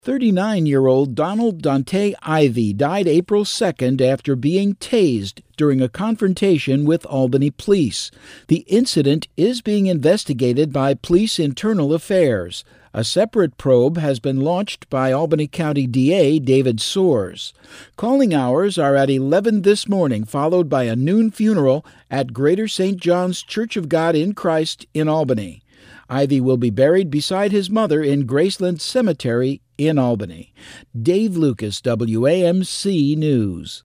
39-year-old Donald Dante Ivy died April 2nd after being tased during a confrontation with Albany police. The incident is being investigated by Police Internal Affairs. A separate probe has been launched by Albany County DA David Soares. Calling hours are at 11 this morning, followed by a noon funeral at Greater St. John's Church of God in Christ in Albany. Ivy will be buried beside his mother in Graceland Cemetery in Albany. Dave Lucas, WAMC News.